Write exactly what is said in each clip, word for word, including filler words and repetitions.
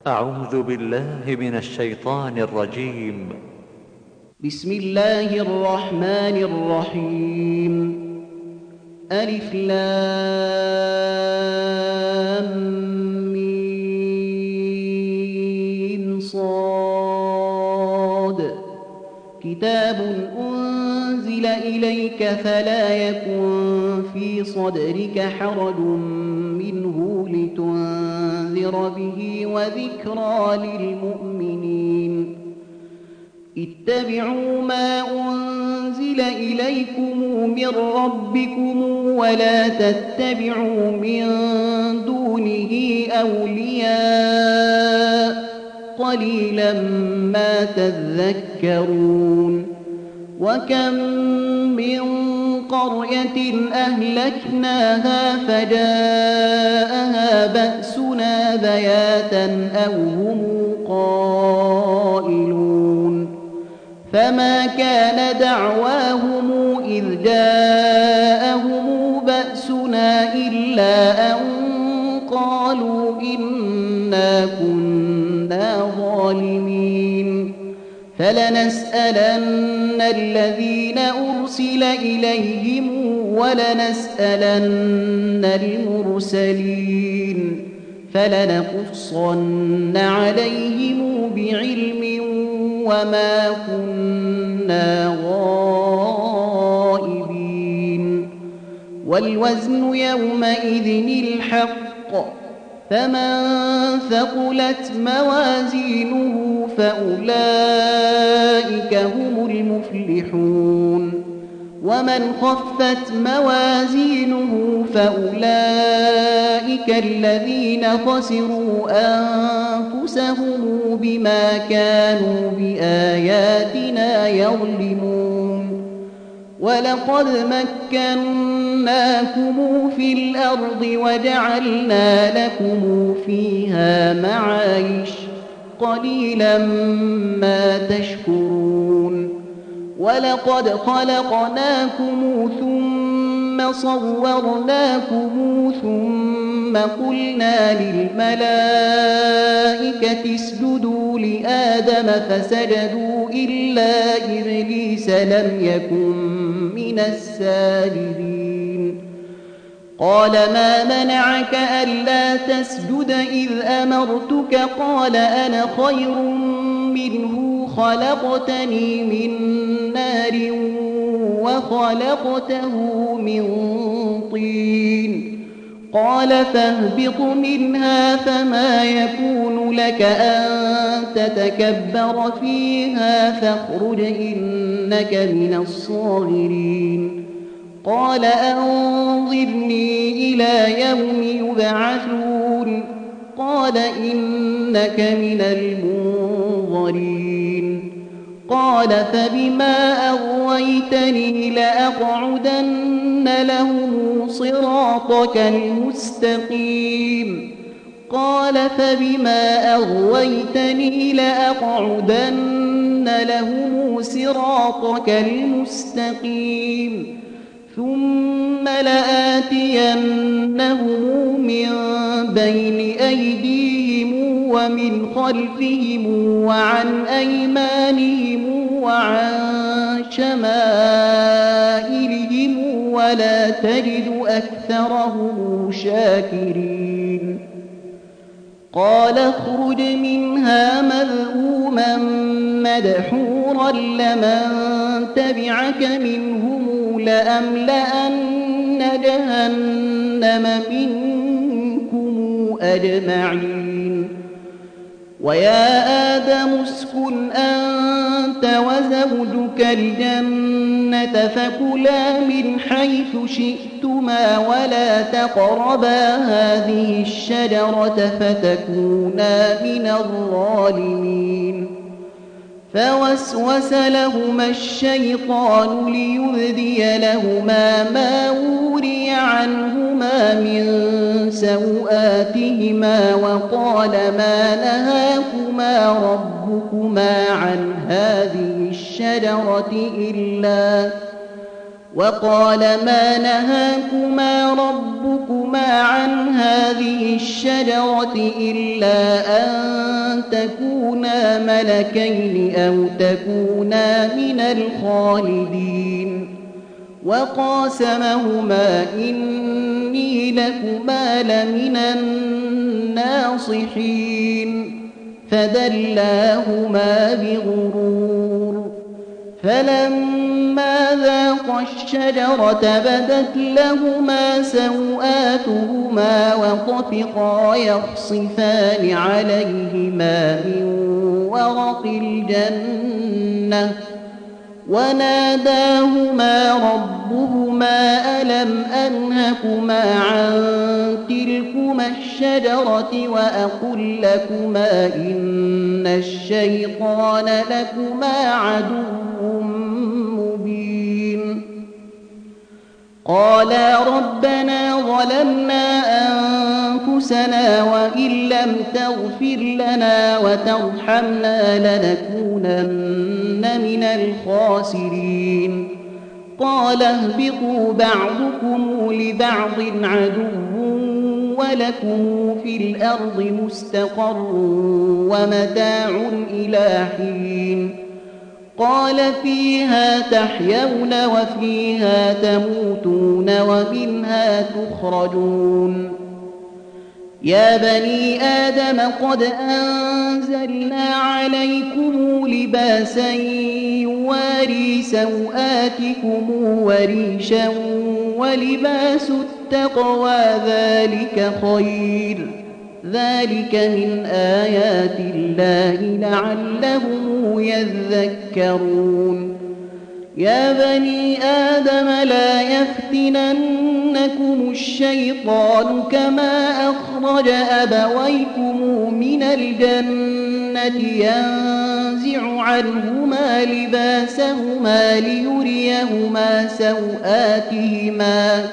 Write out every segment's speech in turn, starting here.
أعوذ بالله من الشيطان الرجيم. بسم الله الرحمن الرحيم. ألف لام ميم صاد. كتاب أنزل إليك فلا يكن في صدرك حرج منه لتنذر به وذكرى للمؤمنين. اتبعوا ما أنزل إليكم من ربكم ولا تتبعوا من دونه أولياء قليلا ما تذكرون. وكم من قرية أهلكناها فجاءها بأسنا بياتا أو هم قائلون. فما كان دعواهم إذ جاءهم بأسنا إلا أن قالوا إنا كنا ظالمين. فلنسألن الذين أرسل إليهم ولنسألن المرسلين فلنقصن عليهم بعلم وما كنا غائبين. والوزن يومئذ الحق. فمن ثقلت موازينه فأولئك هم المفلحون. ومن خفت موازينه فأولئك الذين خسروا أنفسهم بما كانوا بآياتنا يظلمون. ولقد مكناكم في الأرض وجعلنا لكم فيها معايش قليلا ما تشكرون. ولقد خلقناكم ثم صورناكم ثم قلنا للملائكة اسجدوا لآدم فسجدوا إلا إبليس لم يكن من الساجدين. قال ما منعك ألا تسجد إذ أمرتك؟ قال أنا خير منه خلقتني من نار وخلقته من طين. قال فاهبط منها فما يكون لك أن تتكبر فيها فاخرج إنك من الصاغرين. قال أنظرني إلى يوم يبعثون. قال إنك من المنظرين. قال فبما أغويتني لأقعدن لهم صراطك المستقيم. قال فبما أغويتني لأقعدن لهم صراطك المستقيم ثم لآتينهم من بين أيديهم ومن خلفهم وعن أيمانهم وعن شمائلهم ولا تجد أكثرهم شاكرين. قال اخرج منها مذءوما مدحورا لمن تبعك منهم لأملأن جهنم منكم أجمعين. ويا آدم اسكن أنت وزوجك الجنة فكلا من حيث شئتما ولا تقربا هذه الشجرة فتكونا من الظالمين. فوسوس لهما الشيطان ليبدي لهما ما وري عنهما من سوآتهما وقال ما نهاكما ربكما عن هذه الشجرة إلا وقال ما نهاكما ربكما عن هذه الشجرة إلا أن تكونا ملكين أو تكونا من الخالدين وقاسمهما إني لكما لمن الناصحين فدلاهما بغرور فلما ذاقا الشجرة بدت لهما سوآتهما وطفقا يخصفان عليهما من ورق الجنة وناداهما ربهما ألم أنهكما عن تلكما الشجرة وأقل لكما إن الشيطان لكما عدو مبين قالا ربنا ظلمنا أنفسنا وإن لم تغفر لنا وترحمنا لنكونن من الخاسرين قال اهبطوا بعضكم لبعض عدو ولكم في الأرض مستقر ومتاع إلى حين قال فيها تحيون وفيها تموتون ومنها تخرجون يا بني آدم قد أنزلنا عليكم لباسا يواري سوآتكم وريشا ولباس التقوى ذلك خير ذلك من آيات الله لعلهم يذكرون يا بني آدم لا يفتننكم الشيطان كما أخرج أبويكم من الجنة ينزع عنهما لباسهما ليريهما سوآتهما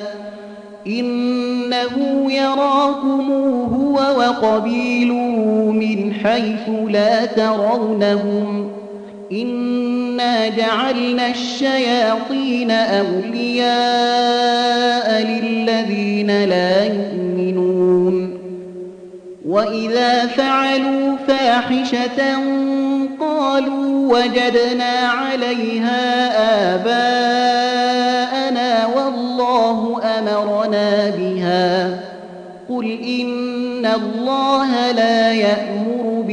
إنه يراكم هو وقبيله من حيث لا ترونهم إنا جعلنا الشياطين أولياء للذين لا يؤمنون وإذا فعلوا فاحشة قالوا وجدنا عليها آباءنا والله أمرنا بها قل إن الله لا يأمر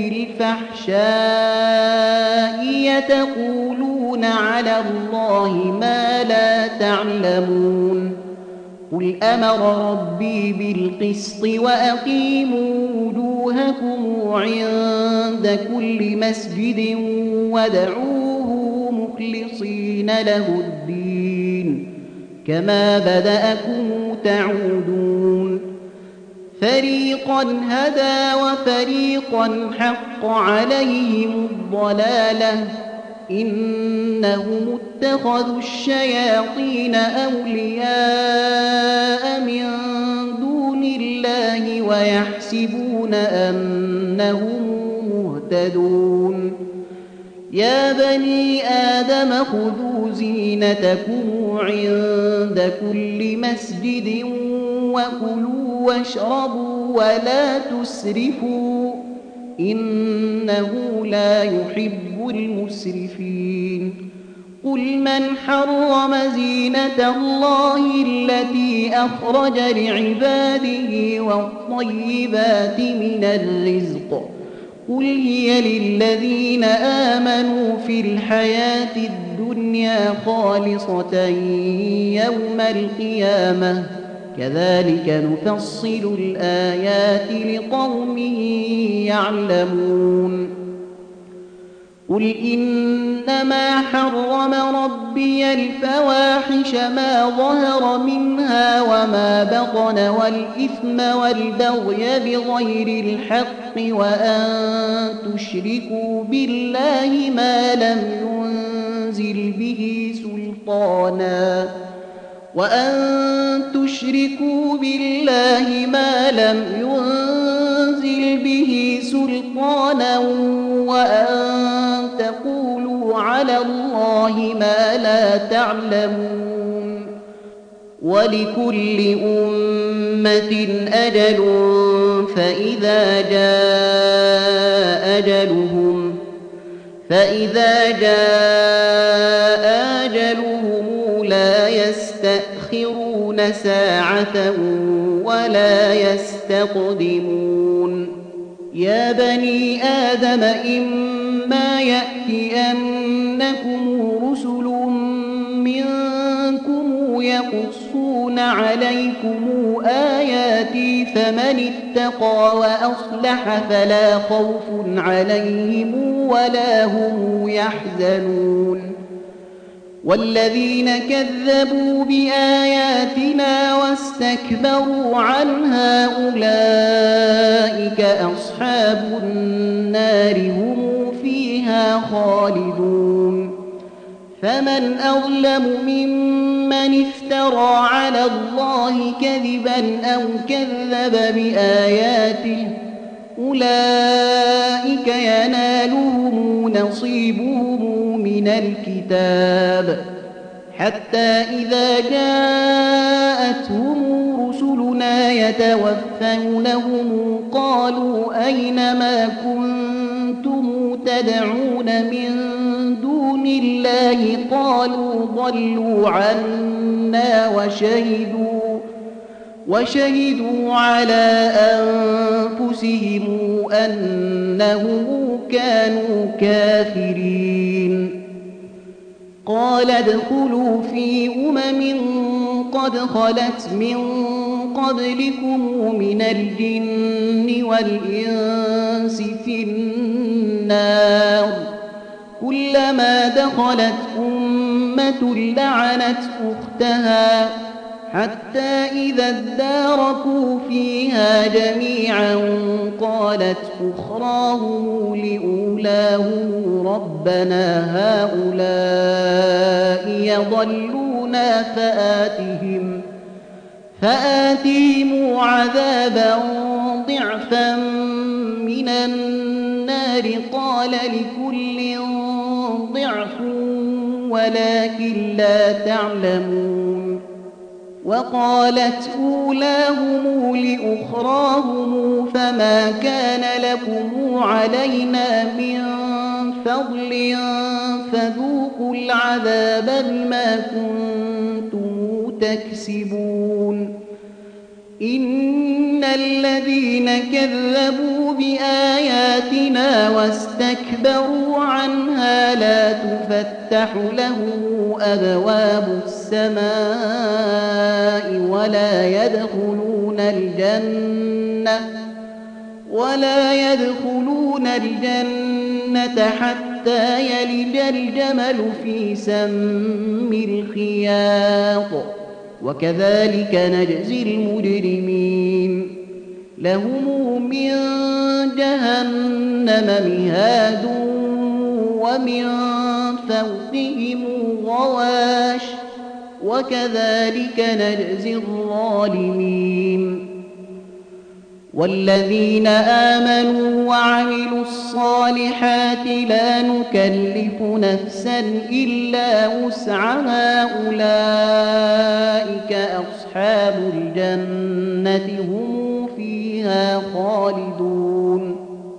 بالفحشاء يتقولون على الله ما لا تعلمون قل أمر ربي بالقسط وأقيموا وجوهكم عند كل مسجد ودعوه مخلصين له الدين كما بدأكم تعودون فريقا هدى وفريقا حق عليهم الضلالة إنهم اتخذوا الشياطين أولياء من دون الله ويحسبون أنهم مهتدون يا بني آدم خذوا زينتكم عند كل مسجد وكلوا واشربوا ولا تسرفوا إنه لا يحب المسرفين قل من حرم زينة الله التي أخرج لعباده والطيبات من الرزق قل هي للذين آمنوا في الحياة الدنيا خالصة يوم القيامة كذلك نفصل الآيات لقوم يعلمون قل إنما حرم ربي الفواحش ما ظهر منها وما بطن والإثم والبغي بغير الحق وأن تشركوا بالله ما لم ينزل به سلطانا وأن تشركوا بالله ما لم ينزل به سلطانا وأن تقولوا على الله ما لا تعلمون ولكل أمة أجل فإذا جاء أجلهم فإذا جاء أجلهم لا يستأخرون ساعة ولا يستقدمون يا بني آدم إما يأتينكم رسل منكم يقصون عليكم آياتي فمن اتقى وأصلح فلا خوف عليهم ولا هم يحزنون والذين كذبوا بآياتنا واستكبروا عنها أولئك أصحاب النار هم فيها خالدون فمن أظلم ممن افترى على الله كذبا أو كذب بآياته أولئك ينالهم نصيبهم من الكتاب حتى إذا جاءتهم رسلنا يتوفونهم قالوا أين ما كنتم تدعون من دون الله قالوا ضلوا عنا وشهدوا وشهدوا على أنفسهم أنهم كانوا كافرين قال ادخلوا في أمم قد خلت من قبلكم من الجن والإنس في النار كلما دخلت أمة لعنت أختها حتى إذا اداركوا فيها جميعا قالت أخراهم لأولاهم ربنا هؤلاء يضلونا فآتهم فآتهم عذابا ضعفا من النار قال لكل ضعف ولكن لا تعلمون وقالت أولاهم لأخراهم فما كان لكم علينا من فضل فذوقوا العذاب بما كنتم تكسبون إن الذين كذبوا بآياتنا واستكبروا عنها لا تفتح لهم أبواب السماء ولا يدخلون الجنة ولا يدخلون الجنة حتى يلج الجمل في سم الخياط وكذلك نجزي المجرمين لهم من جهنم مهاد ومن فوقهم غواش وكذلك نجزي الظالمين والذين آمنوا وعملوا الصالحات لا نكلف نفسا إلا وسعها أولئك أصحاب الجنة هم فيها خالدون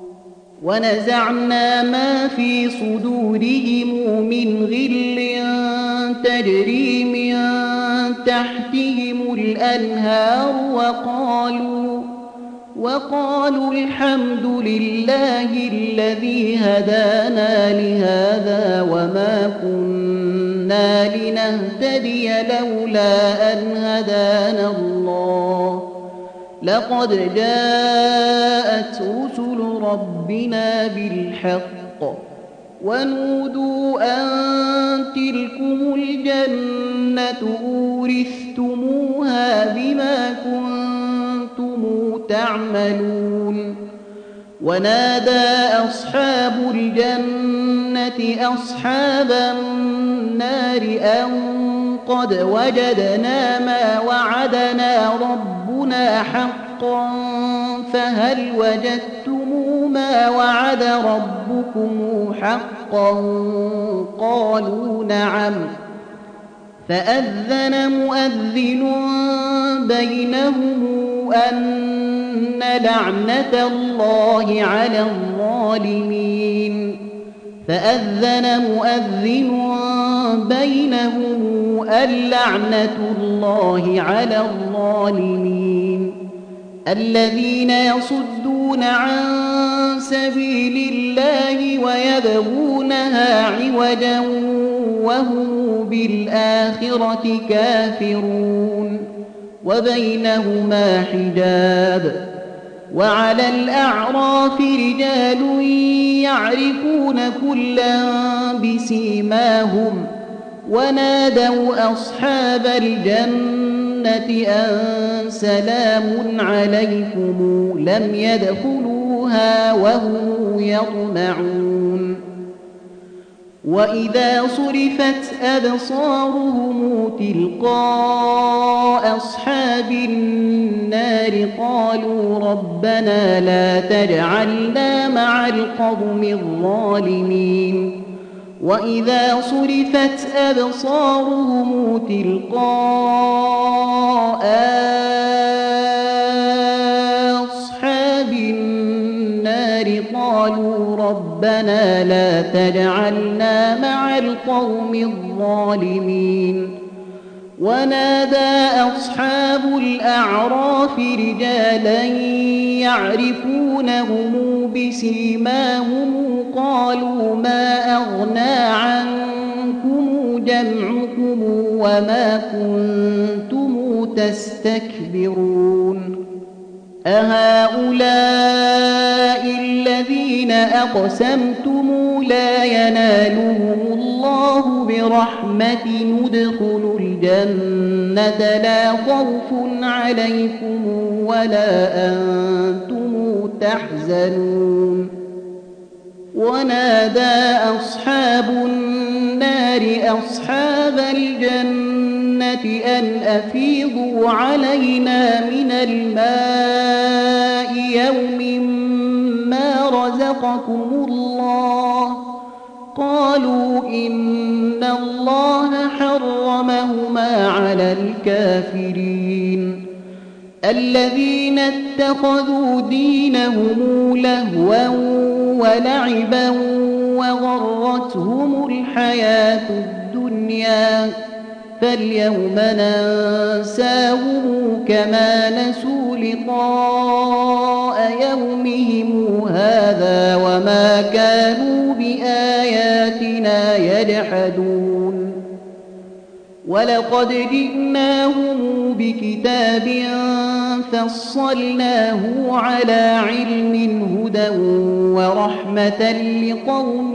ونزعنا ما في صدورهم من غل تجري من تحتهم الأنهار وقالوا وقالوا الحمد لله الذي هدانا لهذا وما كنا لنهتدي لولا أن هدانا الله لقد جاءت رسل ربنا بالحق ونودوا أن تلكم الجنة أورثتموها بما كنتم تعملون ونادى أصحاب الجنة أصحاب النار أن قد وجدنا ما وعدنا ربنا حقا فهل وجدتم ما وعد ربكم حقا قالوا نعم فأذن مؤذن بينهم أن لعنة الله على الظالمين فأذن مؤذن بينهم اللعنة الله على الظالمين الذين يصدون عن سبيل الله ويبغونها عوجا وهم بالآخرة كافرون وبينهما حجاب وعلى الأعراف رجال يعرفون كلا بسيماهم ونادوا أصحاب الجنة أن سلام عليكم لم يدخلوها وهم يطمعون وإذا صرفت أبصارهم تلقاء أصحاب النار قالوا ربنا لا تجعلنا مع القوم الظالمين وإذا صرفت أبصارهم تلقاء أصحاب النار قالوا ربنا لا تجعلنا مع القوم الظالمين ونادى أصحاب الأعراف رجالا يعرفونهم بسيماهم قالوا ما أغنى عنكم جمعكم وما كنتم تستكبرون أهؤلاء الذين أقسمتم لا ينالهم الله برحمة ندخلوا الجنة لا خوف عليكم ولا أنتم تحزنون ونادى أصحاب النار أصحاب الجنة أن أفيضوا علينا من الماء يوم ما رزقكم الله قالوا إن الله حرمهما على الكافرين الذين اتخذوا دينهم لهوا ولعبا وغرتهم الحياة الدنيا فاليوم ننساهم كما نسوا لقاء يومهم هذا وما كانوا بآياتنا يجحدون ولقد جئناهم بكتاب فصلناه على علم هدى ورحمة لقوم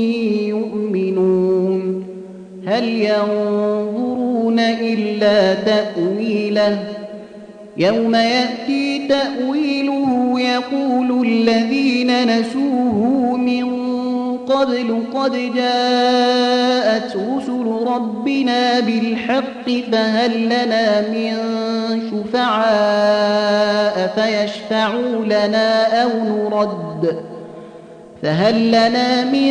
يؤمنون هل ينظرون إلا تأويله يوم يأتي تأويله يقول الذين نسوه من قبل قد جاءت رسل ربنا بالحق فهل لنا من شفعاء فيشفعوا لنا أو نرد فهل لنا من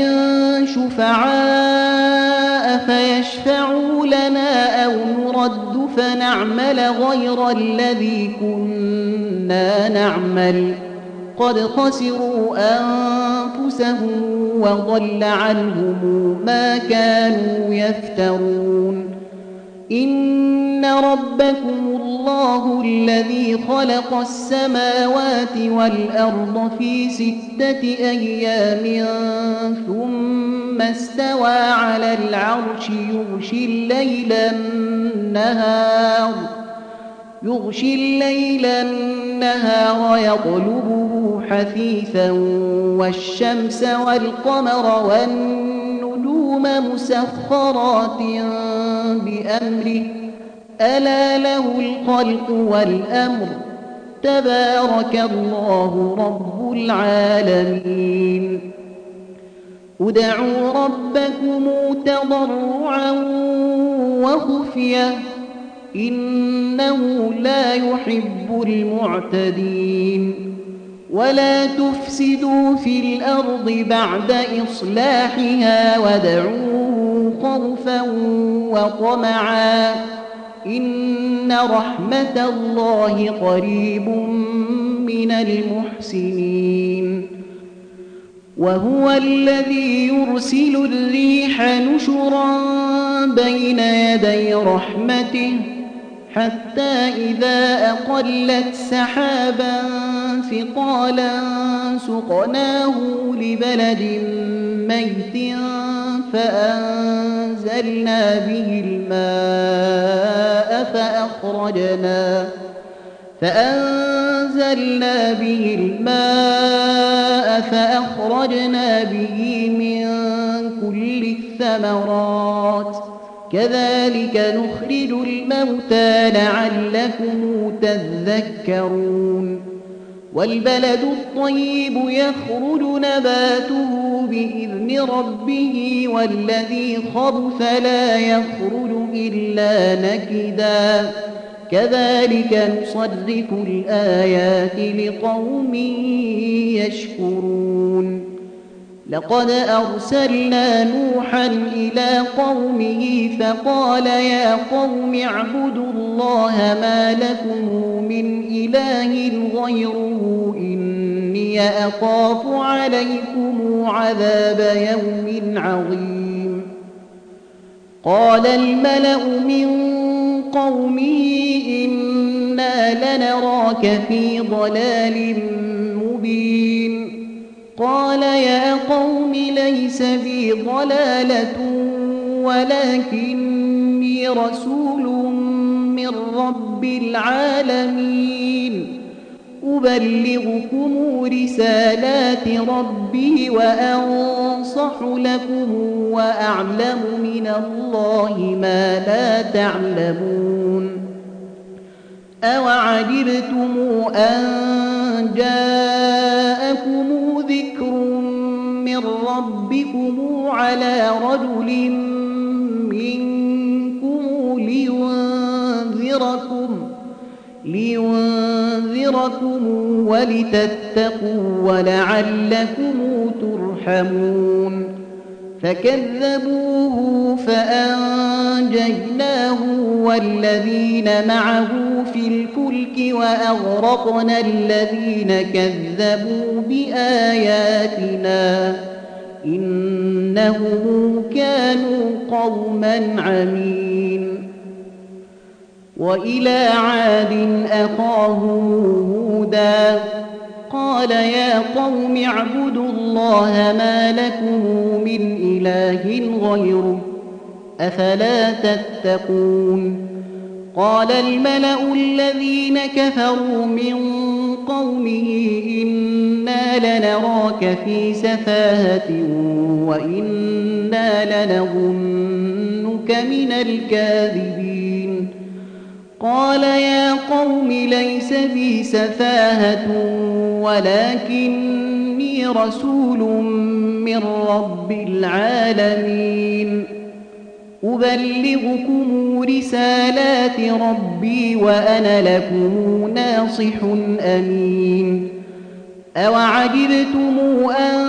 شفعاء فيشفعوا لنا أو نرد فنعمل غير الذي كنا نعمل قد خسروا أنفسهم وضل عنهم ما كانوا يفترون إن ربكم الله الذي خلق السماوات والأرض في ستة أيام ثم استوى على العرش يغشي الليل النهار يغشي الليل النهار يطلبه حثيثا والشمس والقمر والنجوم مسخرات بأمره ألا له الخلق والأمر تبارك الله رب العالمين ادعوا ربكم تضرعا وخفية إنه لا يحب المعتدين ولا تفسدوا في الأرض بعد إصلاحها وادعوه خوفا وطمعا إن رحمة الله قريب من المحسنين وهو الذي يرسل الريح نشرا بين يدي رحمته حتى إذا أقلت سحابا ثقالا سقناه لبلد ميت فأنزلنا به الماء فأخرجنا فأنزلنا به الماء فأخرجنا به من كل الثمرات كذلك نخرج الموتى لعلكم تذكرون والبلد الطيب يخرج نباته بإذن ربه والذي خبث لا يخرج إلا نكدا كذلك نصرف الآيات لقوم يشكرون لقد أرسلنا نوحا إلى قومه فقال يا قوم اعبدوا الله ما لكم من إله غيره إني أخاف عليكم عذاب يوم عظيم قال الملأ من قومه إنا لنراك في ضلال مبين قال يا قوم ليس بي ضلالة ولكني رسول من رب العالمين أبلغكم رسالات ربي وأنصح لكم وأعلم من الله ما لا تعلمون أوعجبتم أن جاءكم ذكر من ربكم على رجل منكم لينذركم لينذركم ولتتقوا ولعلكم ترحمون فكذبوه فأنجيناه والذين معه في الفلك وأغرقنا الذين كذبوا بآياتنا إنهم كانوا قوما عمين وإلى عاد أخاهم هودا قال يا قوم اعبدوا الله ما لكم من إله غيره أفلا تتقون قال الملأ الذين كفروا من قومه إنا لنراك في سفاهة وإنا لنظنك من الكاذبين قال يا قوم ليس بي سفاهة ولكني رسول من رب العالمين أبلغكم رسالات ربي وأنا لكم ناصح أمين أوعجبتم أن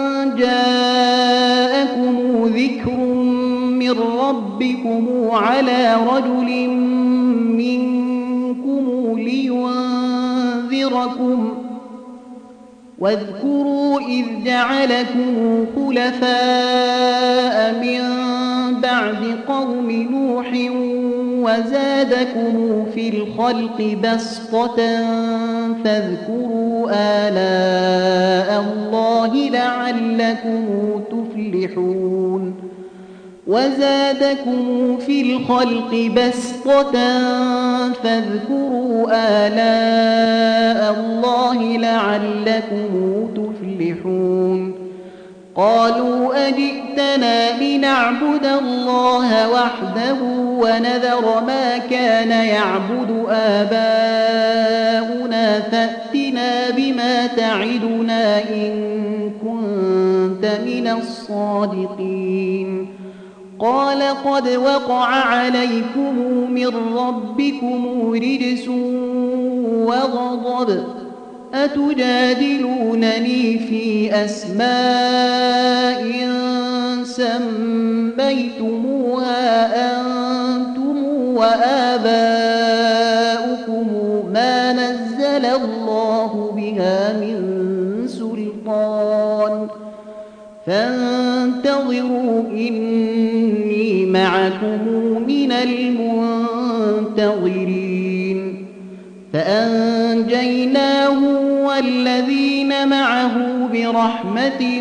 جاءكم ذكر من ربكم على رجل منكم لينذركم واذكروا إذ جعلكم خلفاء من بعد قوم نوح وزادكم في الخلق بسطة فاذكروا آلاء الله لعلكم تفلحون وزادكم في الخلق بسطة فاذكروا آلاء الله لعلكم تفلحون قالوا أجئتنا لنعبد الله وحده ونذر ما كان يعبد آباؤنا فأتنا بما تعدنا إن كنت من الصادقين قال قد وقع عليكم من ربكم رجس وغضب أتجادلونني في أسماء سميتموها أنتم وآباؤكم وآباؤكم ما نزل الله بها من سلطان فانتظروا إني معكم من المنتظرين فأنجيناه والذين معه برحمة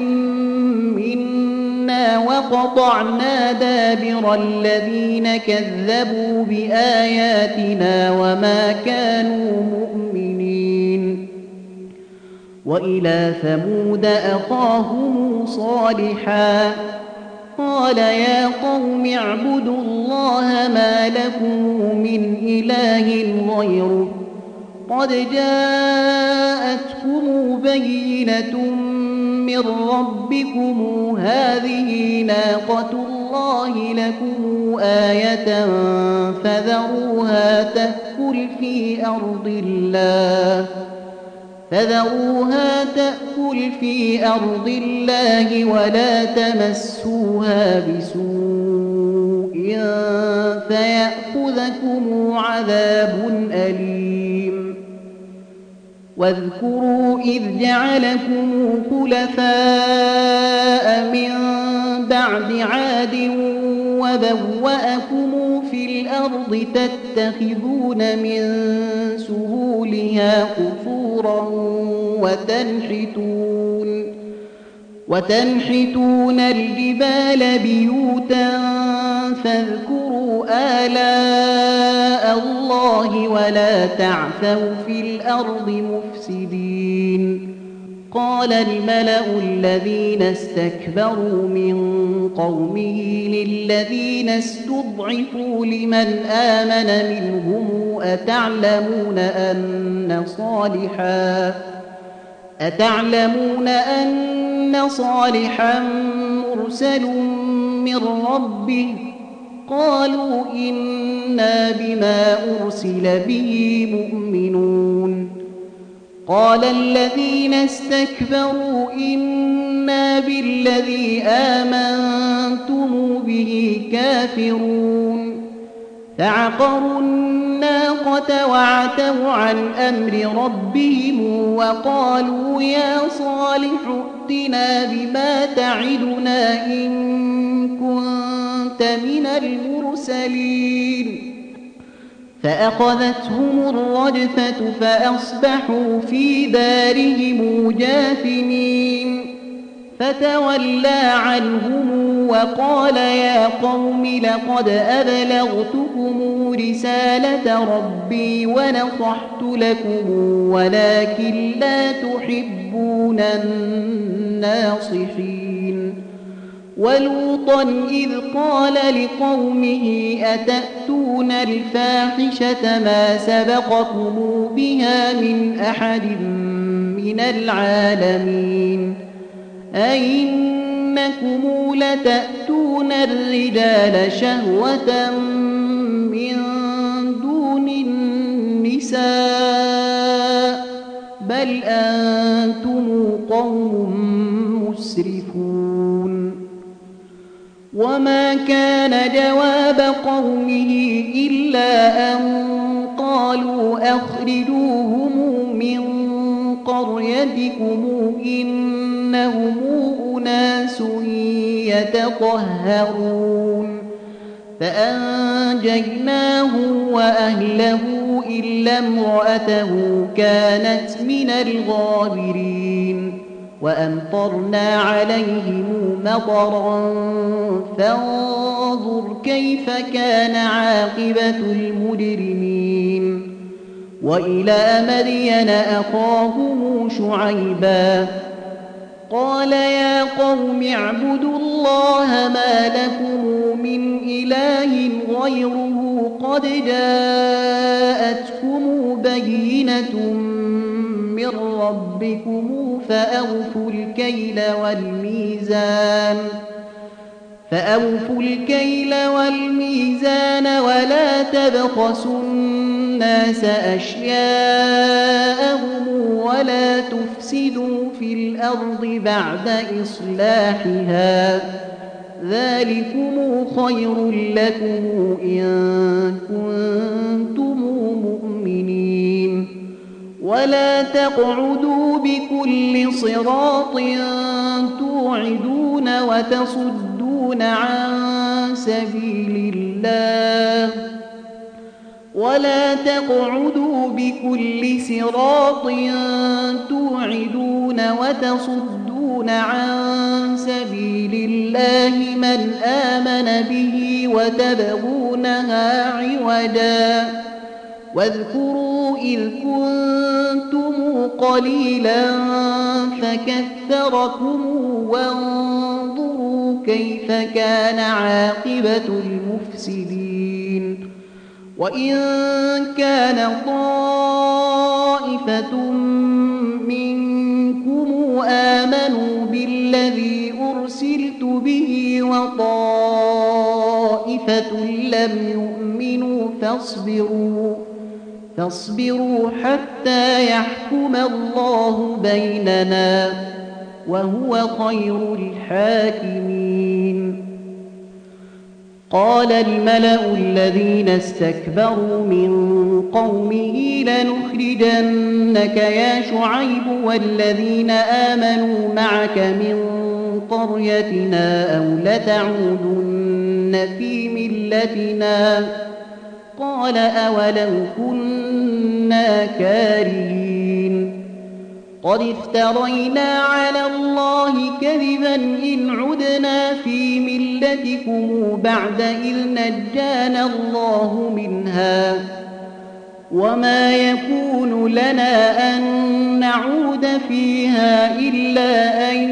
منا وقطعنا دابر الذين كذبوا بآياتنا وما كانوا مؤمنين وإلى ثمود أخاهم صالحا قال يا قوم اعبدوا الله ما لكم من إله غيره قد جاءتكم بينة من ربكم هذه ناقة الله لكم آية فذروها تأكل في أرض الله فذروها تأكل في أرض الله ولا تمسوها بسوء فيأخذكم عذاب أليم واذكروا إذ جعلكم خلفاء من بعد عاد وبوأكم في الأرض تتخذون من سهولها قصورا وتنحتون وتنحتون الجبال بيوتا فاذكروا آلاء الله ولا تعثوا في الأرض مفسدين قال الملأ الذين استكبروا من قومه للذين استضعفوا لمن آمن منهم أتعلمون أن صالحا أتعلمون أن صالحا مرسل من ربه قالوا إنا بما أرسل به مؤمنون قال الذين استكبروا إنا بالذي آمنتم به كافرون فعقروا الناقة وعتوا عن أمر ربهم وقالوا يا صالح ائتنا بما تعدنا إن كنت من المرسلين فأخذتهم الرجفة فأصبحوا في دارهم جاثمين فتولى عنهم وقال يا قوم لقد أبلغتكم رسالة ربي ونصحت لكم ولكن لا تحبون الناصحين ولوطا إذ قال لقومه أتأتون الفاحشة ما سبقكم بها من أحد من العالمين أئنكم لتأتون الرجال شهوة من دون النساء بل أنتم قوم مسرفون وما كان جواب قومه إلا أن قالوا أخرجوهم من قريتكم إنهم أناس يتطهرون فأنجيناه وأهله إلا امرأته كانت من الغابرين وأمطرنا عليهم مطرا فانظر كيف كان عاقبة المجرمين وإلى مدين أخاهم شعيبا قال يا قوم اعبدوا الله ما لكم من إله غيره قد جاءتكم بينة من ربكم فأوفوا الكيل والميزان فأوفوا الكيل والميزان ولا تبخسوا الناس أشياءهم ولا تفسدوا في الأرض بعد إصلاحها ذلكم خير لكم إن كنتم مؤمنين. ولا تقعدوا بكل صراط توعدون وتصدون عن سبيل الله ولا تقعدوا بكل صراط توعدون وتصدون عن سبيل الله من آمن به وتبغونها عوجا. واذكروا إذ كنتم قليلا فكثركم وانظروا كيف كان عاقبة المفسدين. وإن كان طائفة منكم آمنوا بالذي أرسلت به وطائفة لم يؤمنوا فاصبروا فاصبروا حتى يحكم الله بيننا وهو خير الحاكمين. قال الملأ الذين استكبروا من قومه لنخرجنك يا شعيب والذين آمنوا معك من قريتنا أو لتعودن في ملتنا. قال أولو كنا كارهين. قد افترينا على الله كذبا إن عدنا في ملتكم بعد إذ نجانا الله منها وما يكون لنا أن نعود فيها إلا أن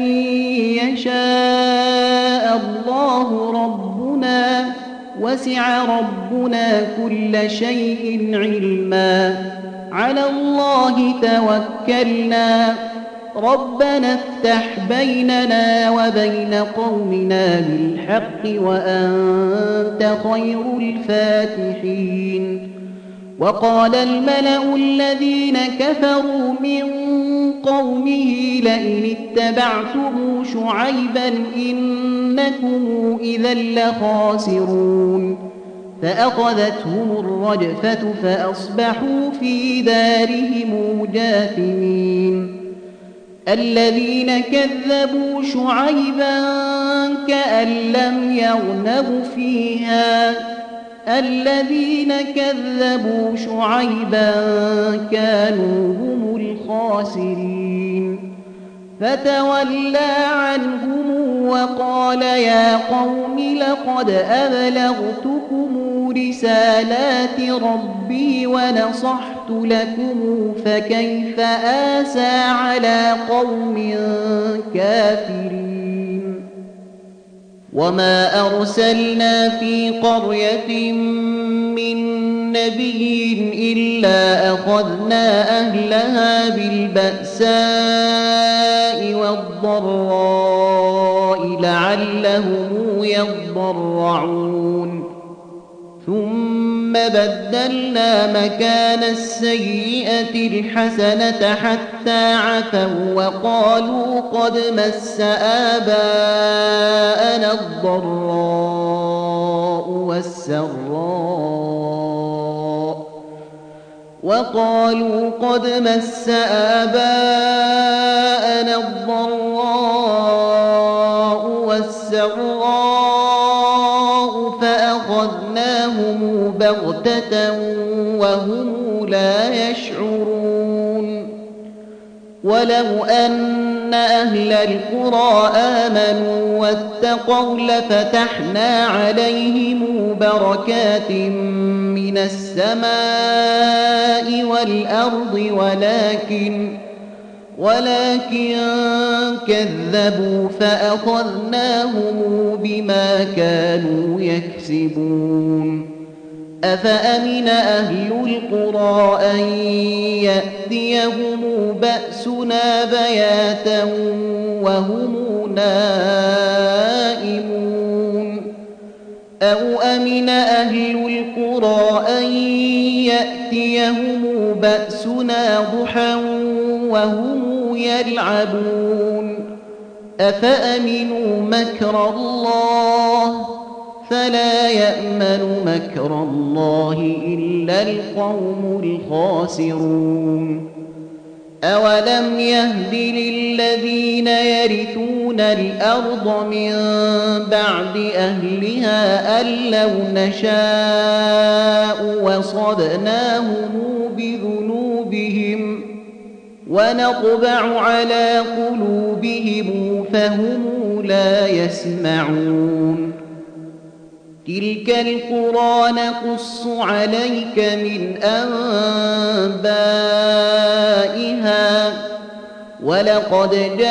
يشاء الله ربنا وسع ربنا كل شيء علما. على الله توكلنا ربنا افتح بيننا وبين قومنا بالحق وأنت خير الفاتحين. وقال الملأ الذين كفروا من قومه لئن اتبعتم شعيبا إنكم إذا لخاسرون. فأخذتهم الرجفة فأصبحوا في دارهم جاثمين. الذين كذبوا شعيبا كأن لم يغنوا فيها الذين كذبوا شعيبا كانوا هم الخاسرين. فتولى عنهم وقال يا قوم لقد أبلغتكم رسالات ربي ونصحت لكم فكيف آسى على قوم كافرين. وما أرسلنا في قرية من نبي إلا أخذنا أهلها بالبأساء والضراء لعلهم يضرعون. ثم بدلنا مكان السيئة الحسنة حتى عفوا وقالوا قد مس آباءنا الضراء والسراء وقالوا قد مس آباءنا الضراء والسراء فأخذناهم بغتة وهم لا يشعرون. ولو أن أهل القرى آمنوا واتقوا لفتحنا عليهم بركات من السماء والأرض ولكن ولكن كذبوا فأخذناهم بما كانوا يكسبون. أفأمن أهل القرى أن يأتيهم بأسنا بياتا وهم نائمون أو أمن أهل القرى أن يأتيهم بأسنا ضحى وهم يلعبون أفأمنوا مكر الله فلا يأمن مكر الله إلا القوم الخاسرون أولم يهد للذين يرثون الأرض من بعد أهلها أن لو نشاء وصبناهم بذنوبهم ونطبع على قلوبهم فهم لا يسمعون تلك القرى نقص عليك من أنبائها ولقد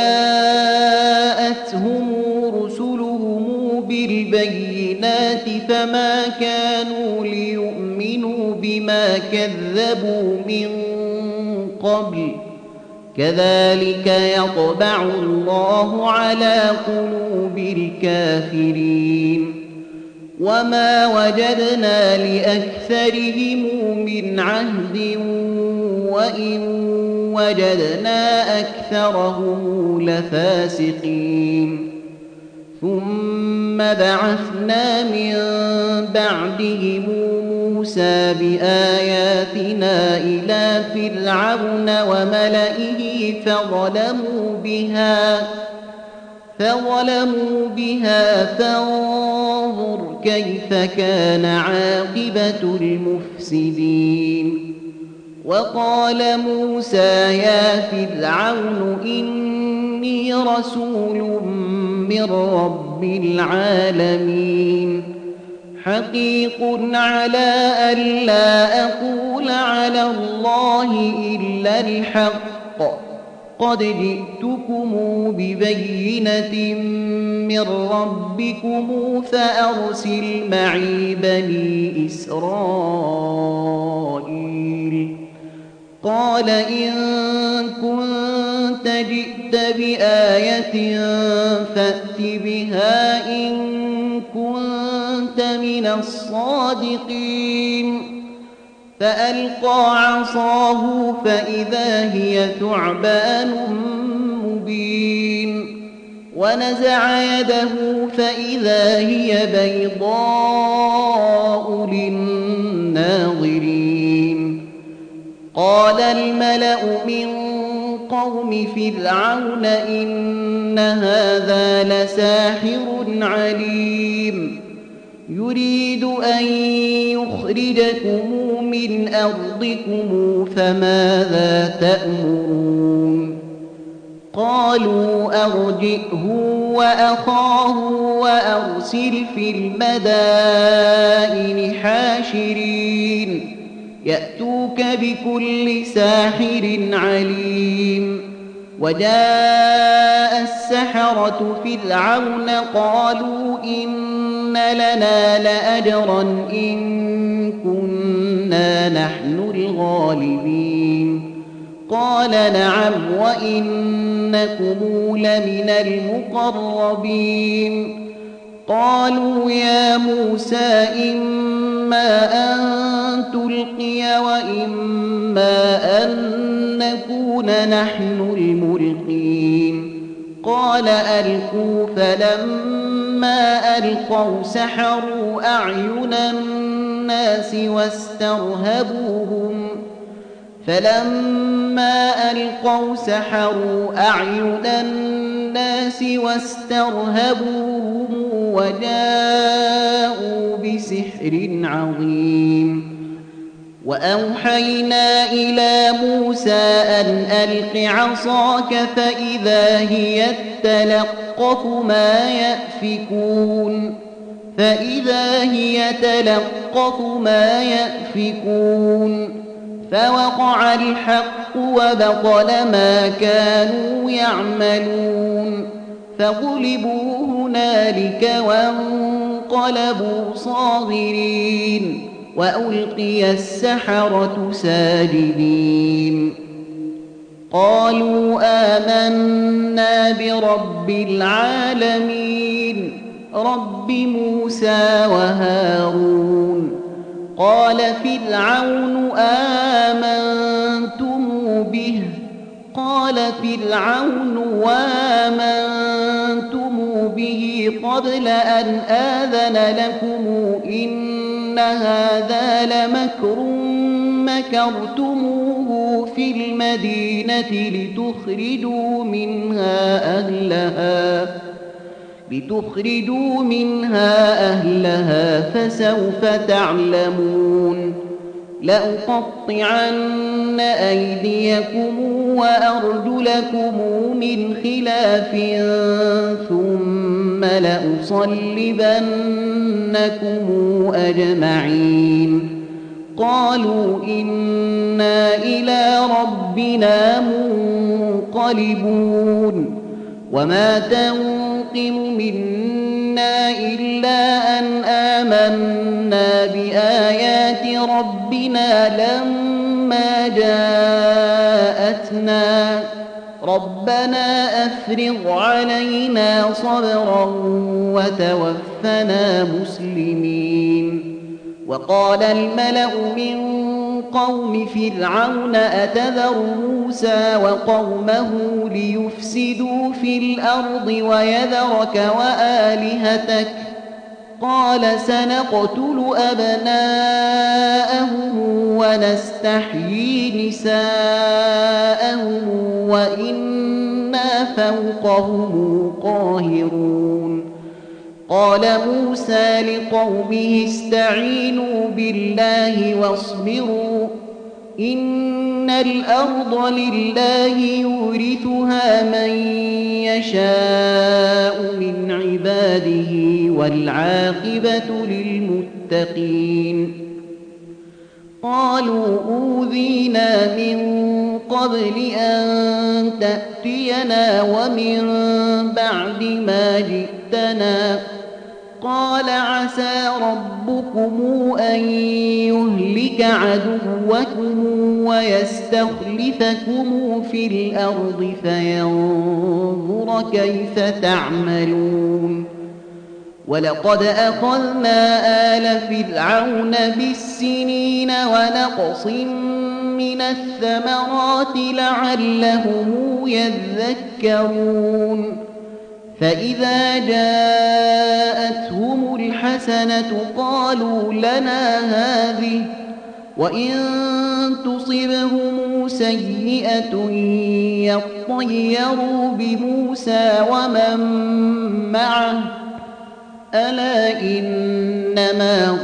جاءتهم رسلهم بالبينات فما كانوا ليؤمنوا بما كذبوا من قبل كذلك يطبع الله على قلوب الكافرين وما وجدنا لأكثرهم من عهد وإن وجدنا أكثرهم لفاسقين ثم بعثنا من بعدهم موسى بآياتنا إلى فرعون وملئه فظلموا بها فظلموا بها فانظر كيف كان عاقبة المفسدين وقال موسى يا فرعون إني رسول من رب العالمين حقيق على ألا أقول على الله إلا الحق قد جئتكم ببينة من ربكم فأرسل معي بني إسرائيل قال إن كنت جئت بآية فأت بها إن كنت من الصادقين فألقى عصاه فإذا هي ثعبان مبين ونزع يده فإذا هي بيضاء للناظرين قال الملأ من قوم فرعون إن هذا لساحر عليم يريد أن يخرجكم من أرضكم فماذا تأمرون قالوا أرجئه وأخاه وأرسل في المدائن حاشرين يأتوك بكل ساحر عليم وجاء السحرة فرعون قالوا إن لنا لأجرا إن كنا نحن الغالبين قال نعم وإنكم لمن المقربين قالوا يا موسى إما أن تلقي وإما أن نكون نحن الملقين قال ألقوا فلما ألقوا سحروا أعين الناس واسترهبوهم فلما ألقوا سحروا أعين الناس واسترهبوهم وجاءوا بسحر عظيم وأوحينا إلى موسى أن ألق عصاك فإذا هي تلقف ما يأفكون فإذا هي تلقف ما يأفكون فوقع الحق وبطل ما كانوا يعملون فغلبوا هنالك وانقلبوا صاغرين وألقي السحرة ساجدين قالوا آمنا برب العالمين رب موسى وهارون قال فرعون آمنتم به قال فرعون وآمنتم به قبل أن آذن لكم إن هذا لمكر مكرتموه في المدينة لتخرجوا منها أهلها لتخرجوا منها أهلها فسوف تعلمون لأقطعن أيديكم وأرجلكم من خلاف ثم لأصلبنكم أجمعين قالوا إنا إلى ربنا منقلبون وما تنقم منا إلا أن آمنا بآيات ربنا لما جاءتنا ربنا أفرغ علينا صبرا وتوفنا مسلمين وقال الملأ من قوم فرعون أتذر موسى وقومه ليفسدوا في الأرض ويذرك وآلهتك قال سنقتل أبناءهم ونستحيي نساءهم وإنا فوقهم قاهرون قال موسى لقومه استعينوا بالله واصبروا إن الأرض لله يورثها من يشاء من عباده والعاقبة للمتقين قالوا أوذينا من قبل أن تأتينا ومن بعد ما جئتنا قال عسى ربكم أن يهلك عدوكم ويستخلفكم في الأرض فينظر كيف تعملون ولقد أخذنا آل فرعون بالسنين ونقص من الثمرات لعلهم يذكرون فإذا جاءتهم الحسنة قالوا لنا هذه وإن تصبهم سيئة يطيروا بموسى ومن معه ألا إنما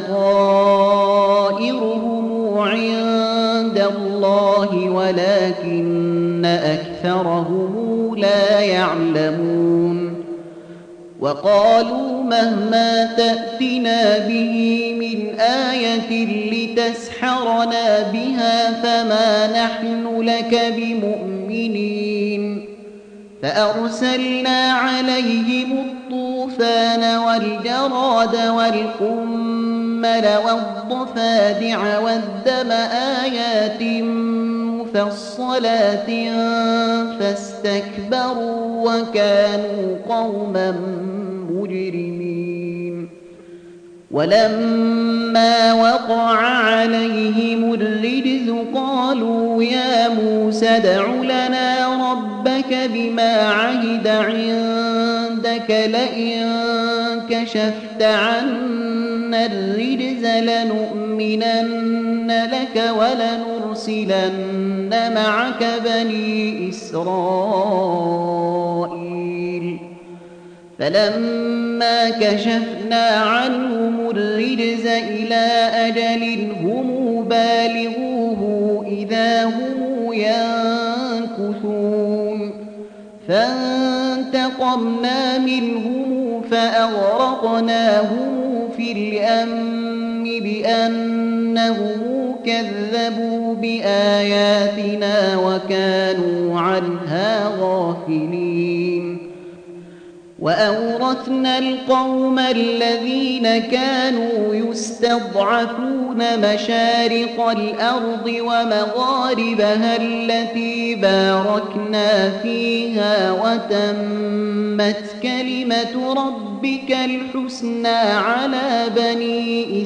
طائرهم عند الله ولكن أكثرهم لا يعلمون وقالوا مهما تأتنا به من آية لتسحرنا بها فما نحن لك بمؤمنين فأرسلنا عليهم الطوفان والجراد والقمل والضفادع والدم آيات مفصلات فاستكبروا وكانوا قوما مجرمين ولما وقع عليهم الرجز قالوا يا موسى ادع لنا ربك بما عهد عندك لئن كشفت عنا الرجز لنؤمنن لك ولنرسلن معك بني إسرائيل فلما كشفنا عنهم الرجز إلى أجل هم بالغوه إذا هم ينكثون فانتقمنا منهم فأغرقناهم في اليم بأنهم كذبوا بآياتنا وكانوا عنها غافلين وأورثنا القوم الذين كانوا يستضعفون مشارق الأرض ومغاربها التي باركنا فيها وتمت كلمة ربك الحسنى على بني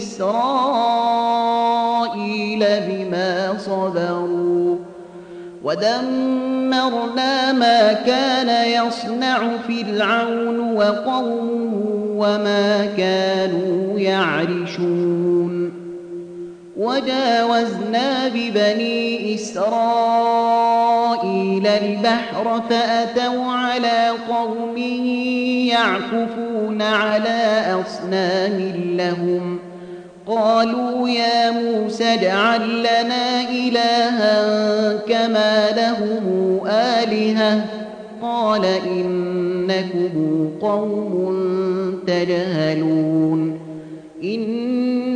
إسرائيل بما صبروا ودمرنا ودمرنا ما كان يصنع فرعون وقومه وما كانوا يعرشون وجاوزنا ببني إسرائيل البحر فأتوا على قوم يعكفون على أصنام لهم قالوا يا موسى اجعل لنا إلها كما لهم آلهة قال إنكم قوم تجهلون إن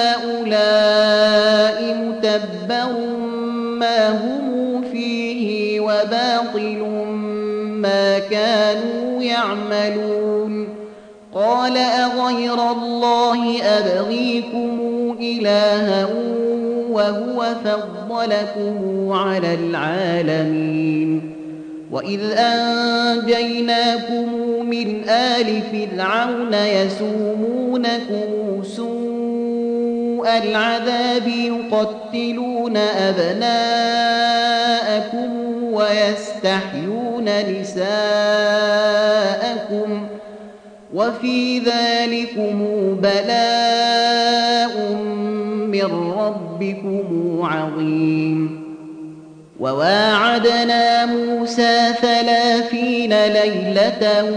هؤلاء متبر ما هم فيه وباطل ما كانوا يعملون قال أغير الله أبغيكم إلها وهو فضلكم على العالمين وإذ أنجيناكم من آل فرعون يسومونكم سوء العذاب يقتلون أبناءكم ويستحيون نساءكم وفي ذلكم بلاء من ربكم عظيم وواعدنا موسى ثلاثين ليلة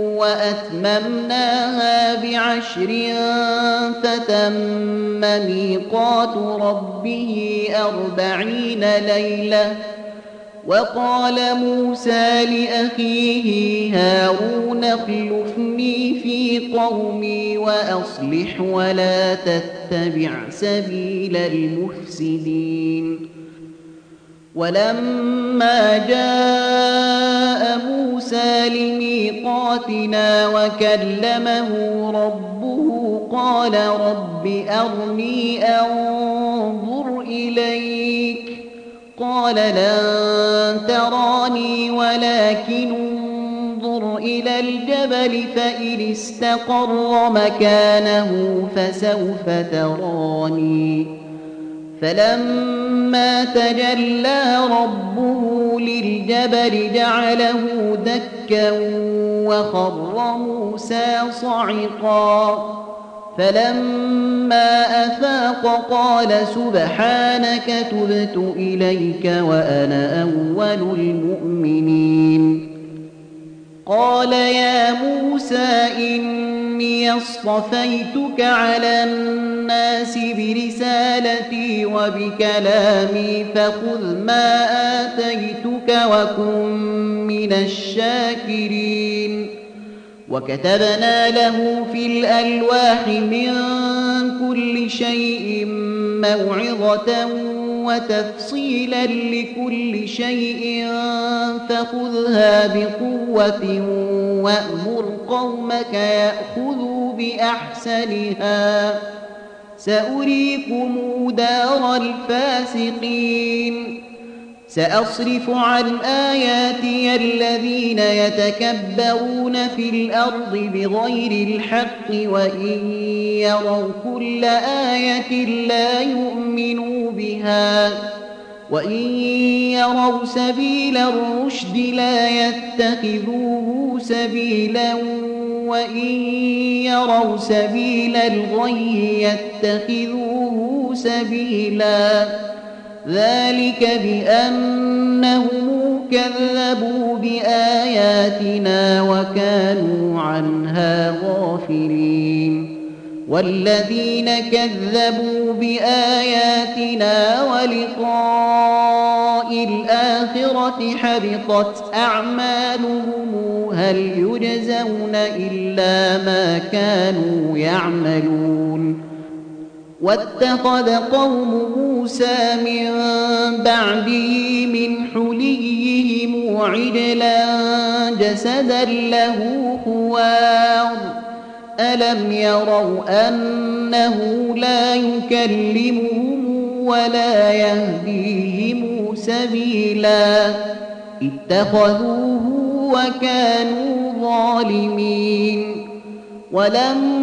وأتممناها بعشر فتم ميقات ربه أربعين ليلة وقال موسى لأخيه هارون اخلفني في قومي وأصلح ولا تتبع سبيل المفسدين ولما جاء موسى لميقاتنا وكلمه ربه قال رب أرني أنظر إليك قال لن تراني ولكن انظر إلى الجبل فإن استقر مكانه فسوف تراني فلما تجلى ربه للجبل جعله دكا وخر موسى صعقا فلما أفاق قال سبحانك تبت إليك وأنا أول المؤمنين قال يا موسى إني اصطفيتك على الناس برسالتي وبكلامي فخذ ما آتيتك وكن من الشاكرين وكتبنا له في الألواح من كل شيء موعظة وتفصيلا لكل شيء فخذها بقوة وأمر قومك يأخذوا بأحسنها سأريكم دار الفاسقين سأصرف عن آياتي الذين يتكبرون في الأرض بغير الحق وإن يروا كل آية لا يؤمنوا بها وإن يروا سبيل الرشد لا يتخذوه سبيلا وإن يروا سبيل الغي يتخذوه سبيلا ذلك بأنهم كذبوا بآياتنا وكانوا عنها غافلين والذين كذبوا بآياتنا ولقاء الآخرة حبطت أعمالهم هل يجزون إلا ما كانوا يعملون واتخذ قوم موسى من بعده من حليهم عجلا جسدا له خوار ألم يروا أنه لا يكلمهم ولا يهديهم سبيلا اتخذوه وكانوا ظالمين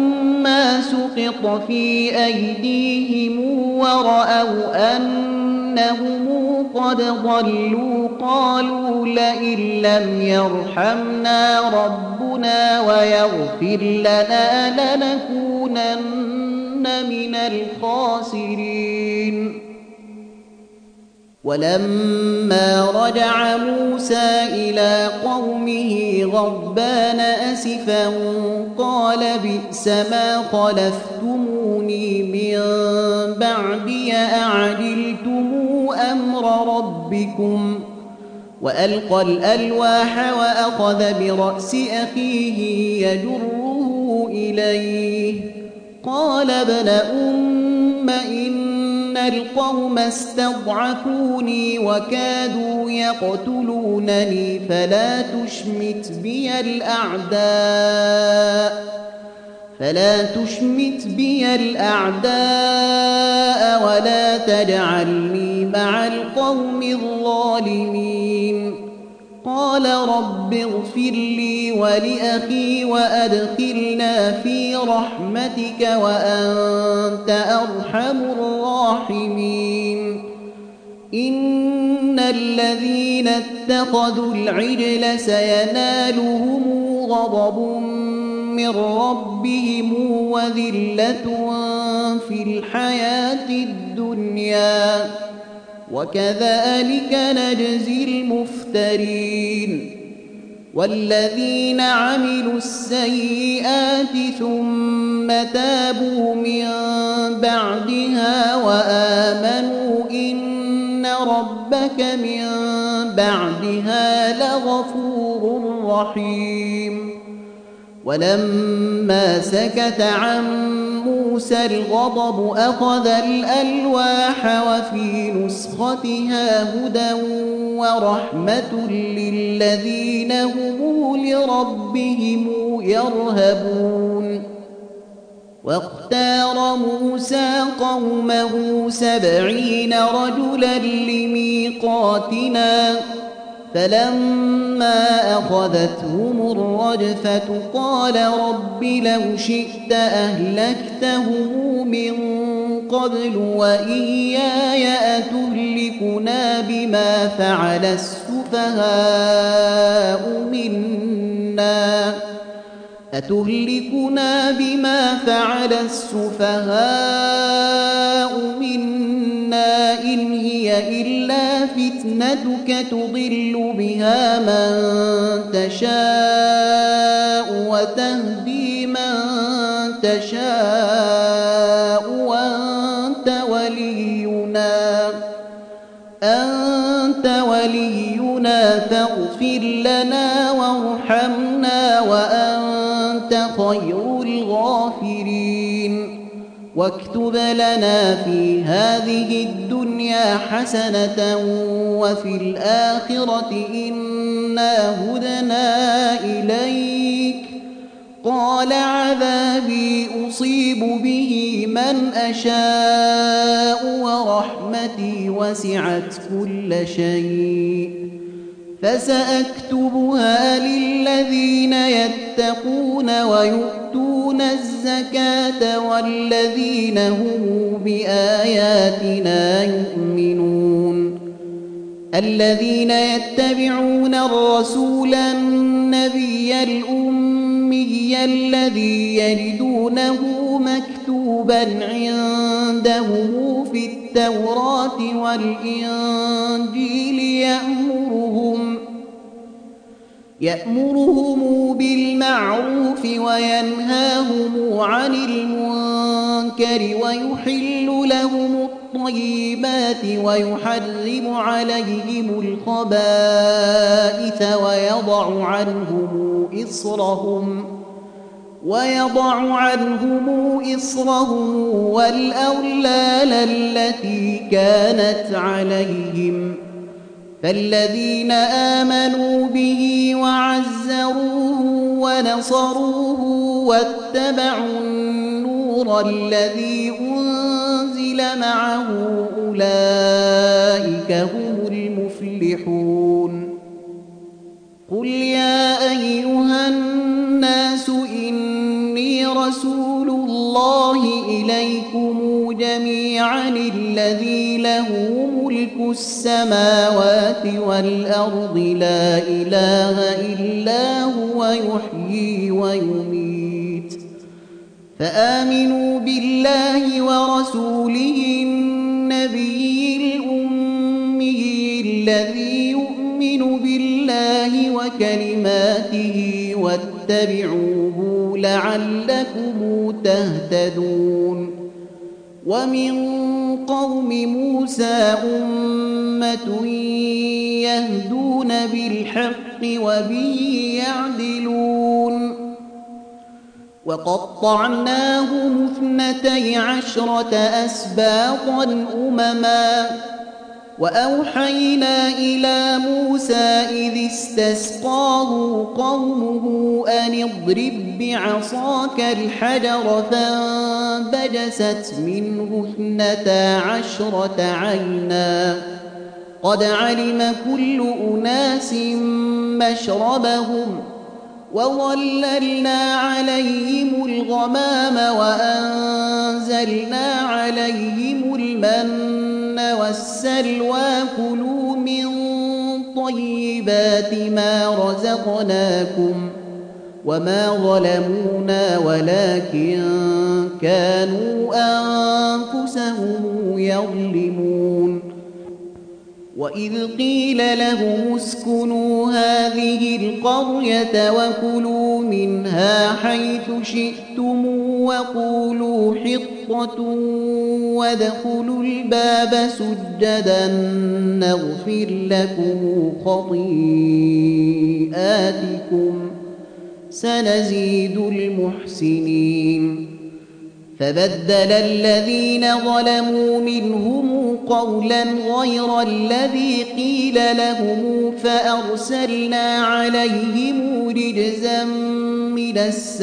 ولما سقط في أيديهم ورأوا أن إنهم قد ضلوا قالوا لئن لم يرحمنا ربنا ويغفر لنا لنكونن من الخاسرين. ولما رجع موسى إلى قومه غضبان أسفا قال بئس ما خلفتموني من بعدي أعجلتم أمر ربكم. وألقى الألواح وأخذ برأس أخيه يجره إليه قال ابن أم إن القوم استضعفوني وكادوا يقتلونني فلا تشمت بي الأعداء فلا تشمت بي الأعداء ولا تجعلني مع القوم الظالمين. قال رب اغفر لي ولأخي وأدخلنا في رحمتك وأنت أرحم الراحمين. إن الذين اتخذوا العجل سينالهم غضب من ربهم وذلة في الحياة الدنيا وكذلك نجزي المفترين. والذين عملوا السيئات ثم تابوا من بعدها وآمنوا إن ربك من بعدها لغفور رحيم. ولما سكت عن موسى الغضب أخذ الألواح وفي نسختها هدى ورحمة للذين هم لربهم يرهبون. واختار موسى قومه سبعين رجلا لميقاتنا فلما أخذتهم الرجفة قال رب لو شئت أهلكتهم من قبل وإياي أتهلكنا بما فعل السفهاء منا أتهلكنا بما فعل السفهاء منا إن هي إلا فتنتك تضل بها من تشاء وتهدي من تشاء وأنت ولينا أنت ولينا فاغفر لنا وارحمنا وأنت خير الغافرين. واكتب لنا في هذه الدنيا حسنة وفي الآخرة إنا هدنا إليك. قال عذابي أصيب به من أشاء ورحمتي وسعت كل شيء فسأكتبها للذين يتقون ويؤتون الزكاة والذين هم بآياتنا يؤمنون. الذين يتبعون الرسول النبي الأمي الذي يجدونه مكتوبا عندهم في التوراة والإنجيل يأمرهم يأمرهم بالمعروف وينهاهم عن المنكر ويحل لهم الطيبات ويحرم عليهم الخبائث ويضع عنهم إصرهم ويضع عنهم إصرهم والأغلال التي كانت عليهم. فالذين آمنوا به وعزروه ونصروه واتبعوا النور الذي أنزل معه أولئك هم المفلحون. قل يا أيها الناس إني رسول الله إليكم جميعا الذي له ملك ملك السماوات والأرض لا إله إلا هو يحيي ويميت فآمنوا بالله ورسوله النبي الأمي الذي يؤمن بالله وكلماته واتبعوه لعلكم تهتدون ومن قوم موسى أمة يهدون بالحق وبه يعدلون وقطعناهم اثنتي عشرة أسباطا أمما وأوحينا إلى موسى إذ استسقاه قومه أن اضرب بعصاك الحجر فانبجست منه اثنتا عشرة عينا قد علم كل أناس مشربهم وظللنا عليهم الغمام وأنزلنا عليهم المن والسلوى كلوا من طيبات ما رزقناكم وما ظلمونا ولكن كانوا أنفسهم يظلمون وإذ قيل لهم اسكنوا هذه القرية وكلوا منها حيث شئتم وقولوا حطة وادخلوا الباب سجدا نغفر لكم خطيئاتكم سنزيد المحسنين فبدل الذين ظلموا منهم قولا غير الذي قيل لهم فأرسلنا عليهم رجزا من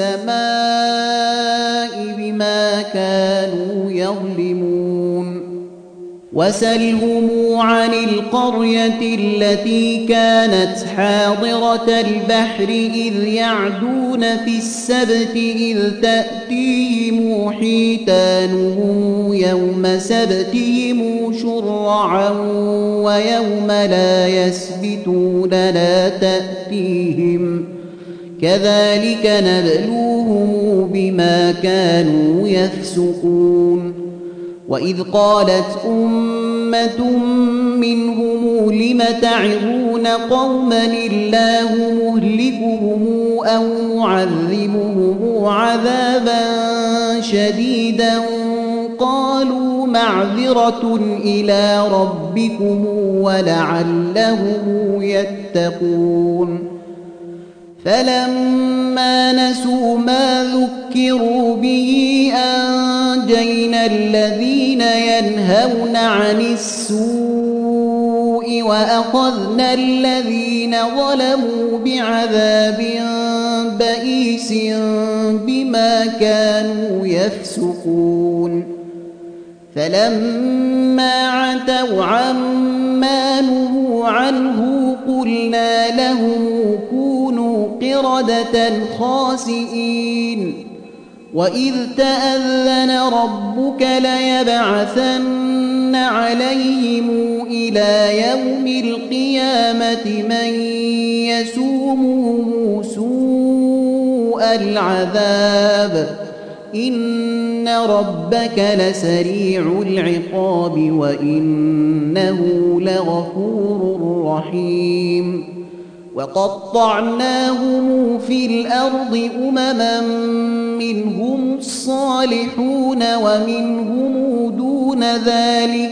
السماء بما كانوا يظلمون وسلهم عن القرية التي كانت حاضرة البحر إذ يعدون في السبت إذ تأتيهم حيتانهم يوم سبتهم شرعا ويوم لا يسبتون لا تأتيهم كذلك نبلوهم بما كانوا يفسقون وإذ قالت أمة منهم لم تعظون قوما الله مهلكهم أو معذبهم عذابا شديدا قالوا معذرة إلى ربكم ولعلهم يتقون فلما نسوا ما ذكروا به أنجينا الذين ينهون عن السوء وأخذنا الذين ظلموا بعذاب بئيس بما كانوا يفسقون فلما عتوا عما نهوا عنه قلنا لهم كونوا قردة خاسئين وإذ تأذن ربك ليبعثن عليهم إلى يوم القيامة من يسومهم سوء العذاب إن ربك لسريع العقاب وإنه لغفور رحيم وقطعناهم في الأرض أمما منهم الصالحون ومنهم دون ذلك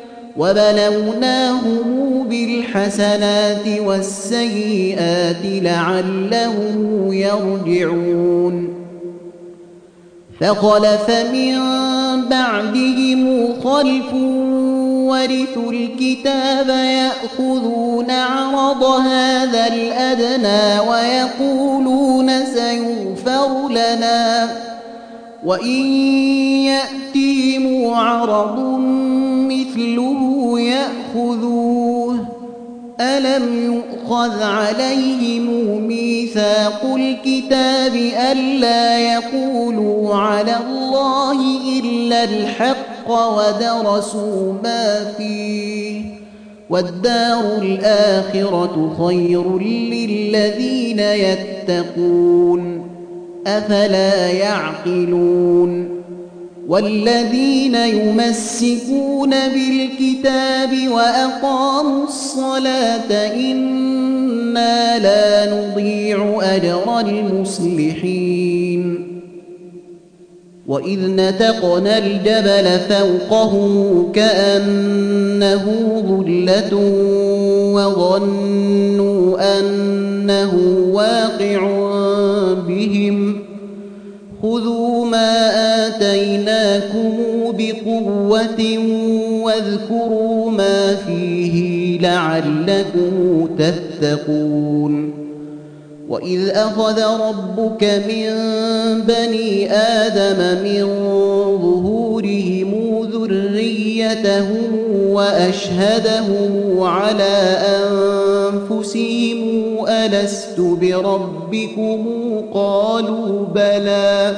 وبلوناهم بالحسنات والسيئات لعلهم يرجعون فخلف من بعدهم خلف ورثوا الكتاب يأخذون عرض هذا الأدنى ويقولون سيغفر لنا وإن يأتهم عرض مثله يأخذوه ألم يؤخذ عليهم ميثاق الكتاب ألا يقولوا على الله إلا الحق الحق ودرسوا ما فيه والدار الآخرة خير للذين يتقون أفلا يعقلون والذين يمسكون بالكتاب وأقاموا الصلاة إنا لا نضيع أجر المصلحين وإذ نتقنا الجبل فوقهم كأنه ظلة وظنوا أنه واقع بهم خذوا ما آتيناكم بقوة واذكروا ما فيه لعلكم تتقون وإذ أخذ ربك من بني آدم من ظهورهم ذريتهم وأشهدهم على أنفسهم ألست بربكم قالوا بلى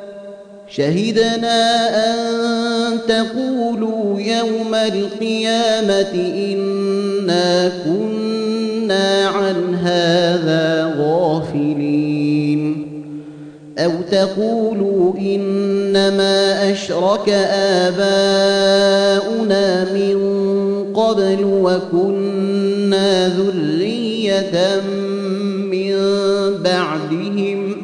شهدنا أن تقولوا يوم القيامة إنا كنا عن هذا غافلين أو تقولوا إنما أشرك آباؤنا من قبل وكنا ذرية من بعدهم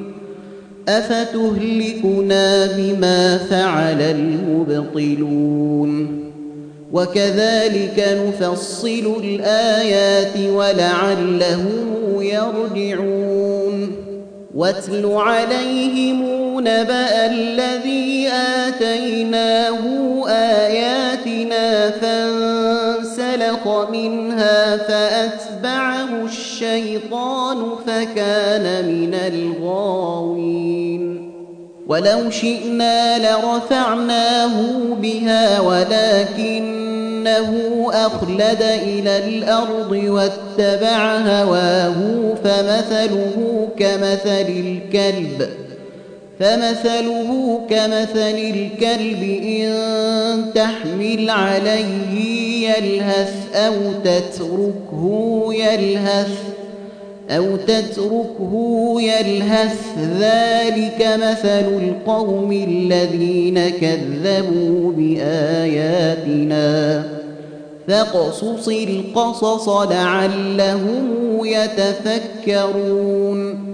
أفتهلكنا بما فعل المبطلون وكذلك نفصل الآيات ولعلهم يرجعون واتل عليهم نبأ الذي آتيناه آياتنا فانسلخ منها فأتبعه الشيطان فكان من الغاوين ولو شئنا لرفعناه بها ولكنه أخلد إلى الأرض واتبع هواه فمثله كمثل الكلب فمثله كمثل الكلب إن تحمل عليه يلهث أو تتركه يلهث أو تتركه يلهث ذلك مثل القوم الذين كذبوا بآياتنا فاقصص القصص لعلهم يتفكرون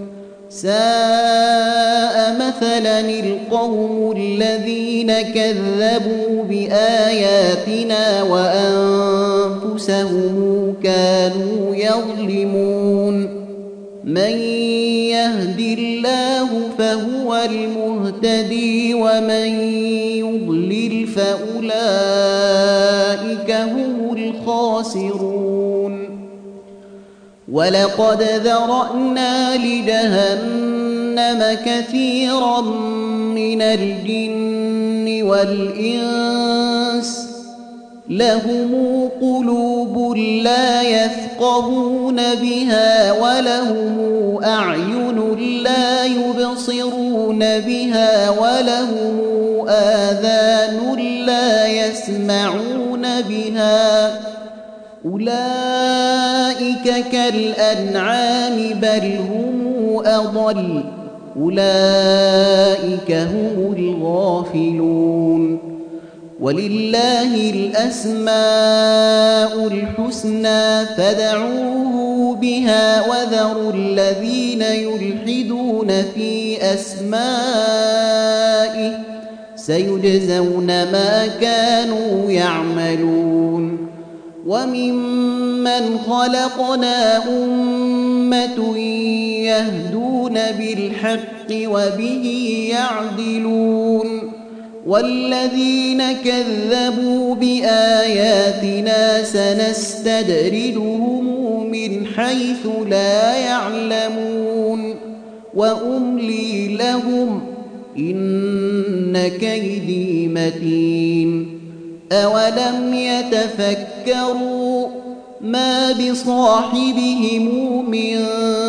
ساء مثلا القوم الذين كذبوا بآياتنا وأنفسهم كانوا يظلمون من يهد الله فهو المهتدي ومن يضلل فأولئك هم الخاسرون ولقد ذرأنا لجهنم كثيرا من الجن والإنس لهم قلوب لا يفقهون بها ولهم أعين لا يبصرون بها ولهم آذان لا يسمعون بها أولئك كالأنعام بل هم أضل أولئك هم الغافلون ولله الأسماء الحسنى فادعوه بها وذروا الذين يلحدون في أسمائه سيجزون ما كانوا يعملون وممن خلقنا أمة يهدون بالحق وبه يعدلون والذين كذبوا بآياتنا سنستدرجهم من حيث لا يعلمون وأملي لهم إن كيدي متين أولم يتفكروا ما بصاحبهم من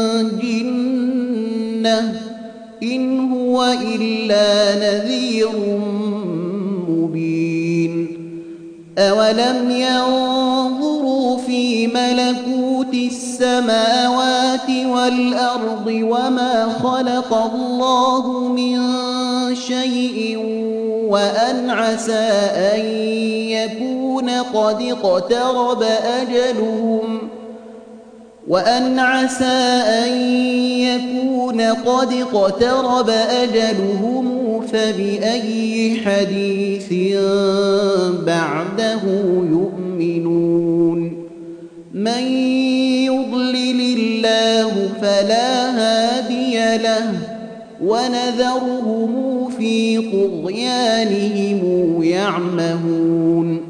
جنة إن هو إلا نذير مبين أولم ينظروا في ملكوت السماوات والأرض وما خلق الله من شيء وأن عسى أن يكون قد اقترب أجلهم وأن عسى أن يكون قد اقترب أجلهم فبأي حديث بعده يؤمنون من يضلل الله فلا هادي له ونذرهم في طغيانهم يعمهون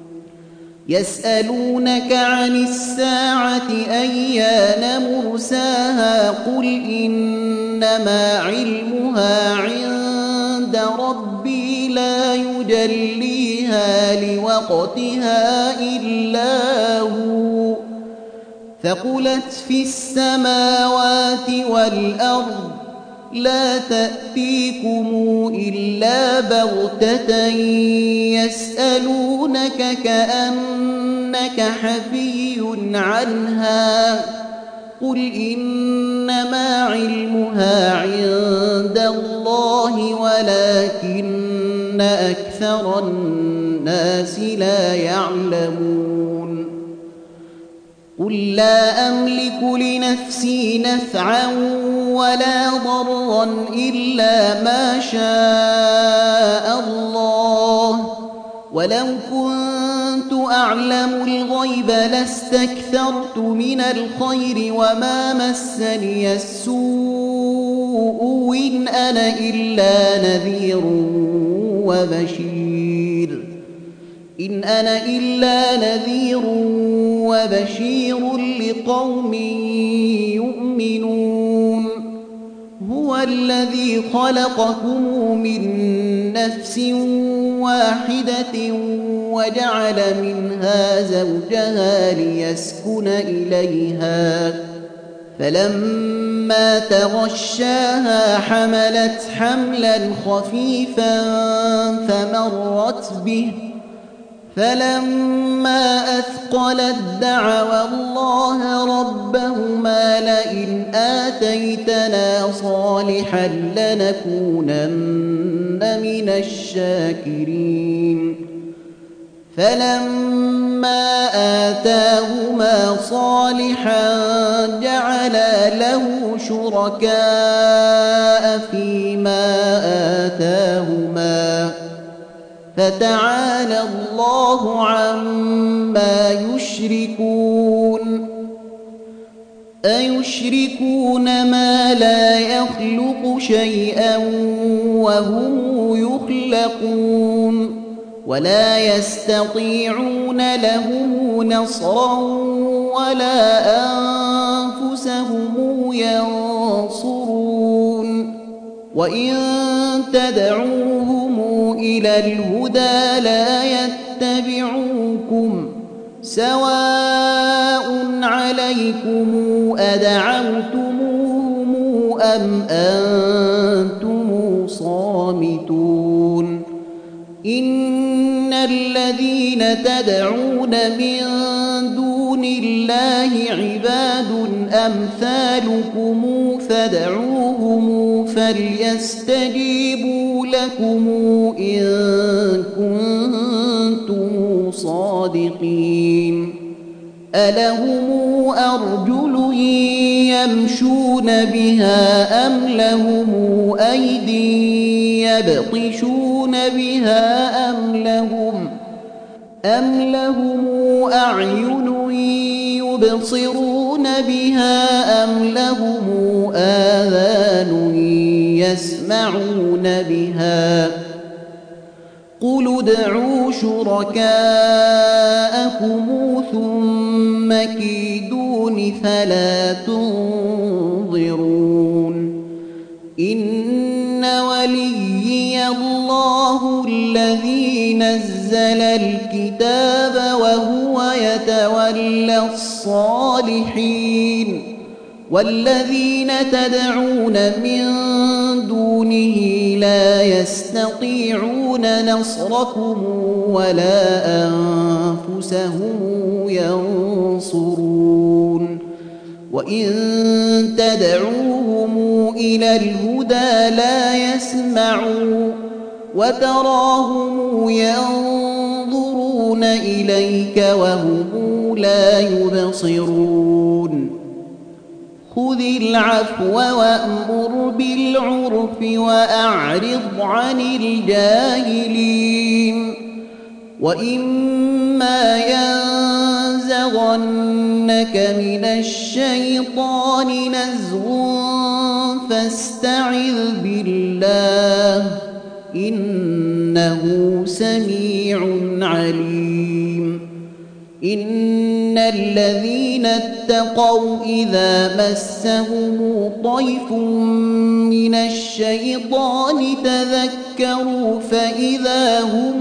يسألونك عن الساعة أيان مرساها قل إنما علمها عند ربي لا يجليها لوقتها إلا هو ثقلت في السماوات والأرض لا تأتيكم إلا بغتة يسألونك كأنك حفي عنها قل إنما علمها عند الله ولكن أكثر الناس لا يعلمون قل لا أملك لنفسي نفعا ولا ضرا إلا ما شاء الله ولو كنت أعلم الغيب لاستكثرت من الخير وما مسني السوء إن أنا إلا نذير وبشير إن أنا إلا نذير وبشير لقوم يؤمنون هو الذي خلقكم من نفس واحدة وجعل منها زوجها ليسكن إليها فلما تغشاها حملت حملا خفيفا فمرت به فلما أثقلت دعوا الله ربهما لئن آتيتنا صالحا لنكونن من الشاكرين فلما آتاهما صالحا جعلا له شركاء فيما آتاهما فتعالى الله عما يشركون أيشركون ما لا يخلق شيئا وهم يخلقون ولا يستطيعون لهم نصرا ولا أنفسهم ينصرون وإن تدعوهم إلى الهدى لا يتبعوكم سواء عليكم أدعوتموهم أم أنتم صامتون إن الذين تدعون من دون الله عباد أمثالكم فادعوهم فليستجيبوا لكم إن كنتم صادقين ألهم أرجل يمشون بها أم لهم أيدي يبطشون بها أم لهم أم لهم أعين يبصرون بها أم لهم آذان يسمعون بها قل ادعوا شركاءكم ثم كيدون فلا تنظرون إن وليي الله الذي نزل الكتاب وهو يتولى الصالحين والذين تدعون من دونه لا يستطيعون نصركم ولا أنفسهم ينصرون وإن تدعوهم إلى الهدى لا يسمعوا وتراهم ينظرون إليك وهم لا يبصرون خذ العفو وأمر بالعرف وأعرض عن الجاهلين وإما ينزغنك من الشيطان نزغ فاستعذ بالله إنه سميع عليم إن الذين اتقوا إذا مسهم طيف من الشيطان تذكروا فإذا هم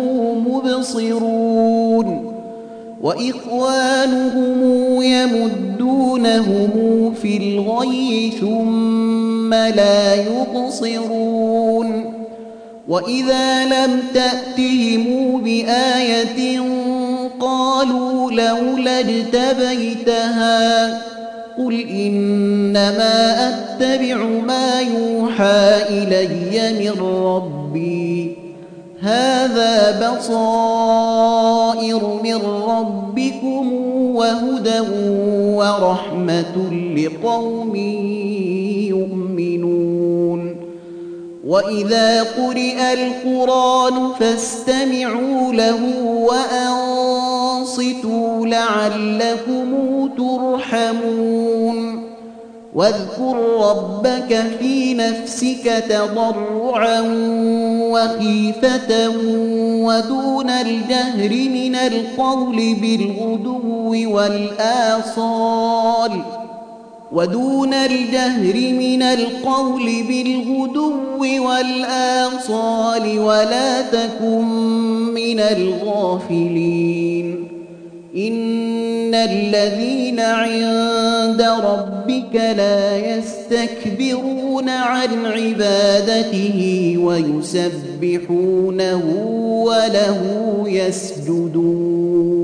مبصرون وإخوانهم يمدونهم في الغي ثم لا يبصرون وإذا لم تأتهم بآية قالوا لولا اجتبيتها قل إنما أتبع ما يوحى إلي من ربي هذا بصائر من ربكم وهدى ورحمة لقوم يؤمنون وإذا قرئ القرآن فاستمعوا له وأنصتوا لعلكم ترحمون واذكر ربك في نفسك تضرعا وخيفة ودون الجهر من القول بالغدو والآصال ودون الجهر من القول بالغدو والآصال ولا تكن من الغافلين إن الذين عند ربك لا يستكبرون عن عبادته ويسبحونه وله يسجدون